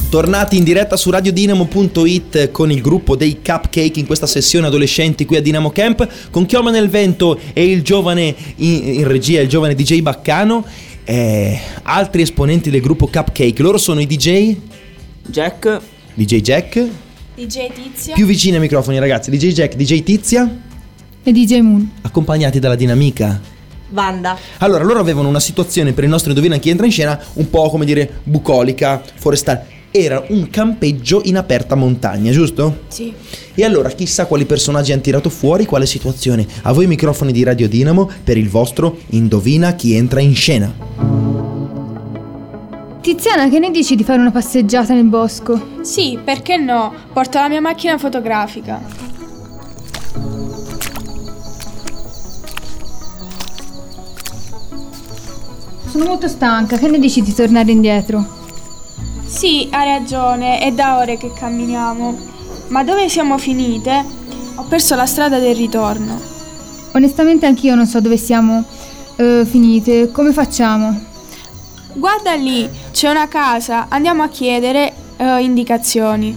Tornati in diretta su radiodinamo.it con il gruppo dei Cupcake in questa sessione adolescenti qui a Dinamo Camp con Chioma nel Vento e il giovane in regia, il giovane DJ Baccano e altri esponenti del gruppo Cupcake. Loro sono i DJ Jack, DJ Tizia. Più vicini ai microfoni ragazzi, DJ Jack, DJ Tizia e DJ Moon, accompagnati dalla dinamica Wanda. Allora, loro avevano una situazione per il nostro Indovina chi entra in scena un po' come dire bucolica, forestale. Era un campeggio in aperta montagna, giusto? Sì. E allora chissà quali personaggi hanno tirato fuori, quale situazione. A voi i microfoni di Radio Dinamo per il vostro Indovina chi entra in scena. Tiziana, che ne dici di fare una passeggiata nel bosco? Sì, perché no? Porto la mia macchina fotografica. Sono molto stanca, che ne dici di tornare indietro? Sì, hai ragione, è da ore che camminiamo. Ma dove siamo finite? Ho perso la strada del ritorno. Onestamente anch'io non so dove siamo finite. Come facciamo? Guarda lì, c'è una casa, andiamo a chiedere indicazioni.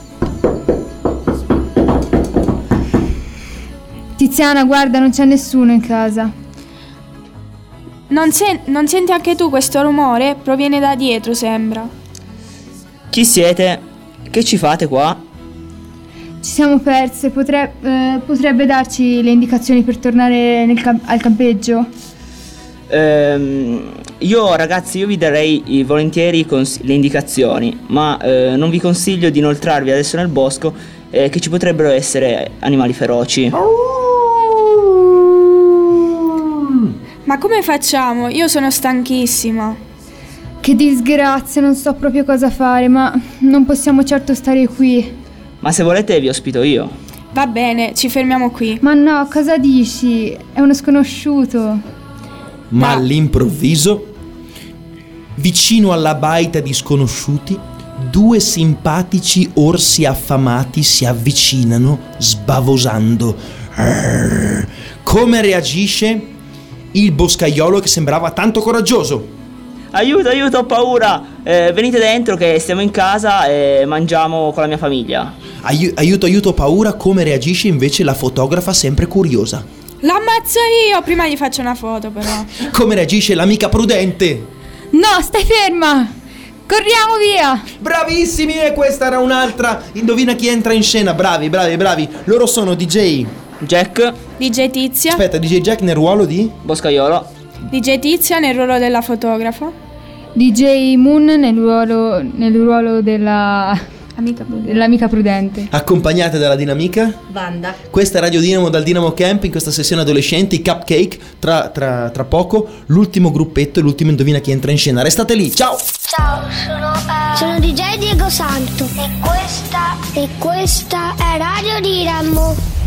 Tiziana, guarda, non c'è nessuno in casa. Non senti anche tu questo rumore? Proviene da dietro, sembra. chi siete? Che ci fate qua? Ci siamo perse, potrebbe darci le indicazioni per tornare al campeggio? Io ragazzi, io vi darei volentieri le indicazioni, ma non vi consiglio di inoltrarvi adesso nel bosco, che ci potrebbero essere animali feroci. Ma come facciamo? Io sono stanchissima. Che disgrazia, non so proprio cosa fare, ma non possiamo certo stare qui. Ma se volete vi ospito io. Va bene, ci fermiamo qui. Ma no, cosa dici? È uno sconosciuto. Ma all'improvviso, vicino alla baita di sconosciuti, due simpatici orsi affamati si avvicinano sbavosando. Come reagisce il boscaiolo che sembrava tanto coraggioso? Aiuto, aiuto, ho paura. Venite dentro che stiamo in casa e mangiamo con la mia famiglia. Aiuto, aiuto, paura. Come reagisce invece la fotografa sempre curiosa? L'ammazzo io, prima gli faccio una foto però. Come reagisce l'amica prudente? No, stai ferma! Corriamo via! Bravissimi, e questa era un'altra. Indovina chi entra in scena. Bravi, bravi, bravi. Loro sono DJ Jack, DJ Tizia. Aspetta, DJ Jack nel ruolo di? boscaiolo. DJ Tizia nel ruolo della fotografa. DJ Moon nel ruolo dell'amica prudente. Accompagnate dalla dinamica Wanda. Questa è Radio Dinamo dal Dinamo Camp. In questa sessione adolescenti Cupcake. Tra poco l'ultimo gruppetto e l'ultimo Indovina chi entra in scena. Restate lì, ciao. Ciao, sono DJ Diego Santo e questa è Radio Dinamo.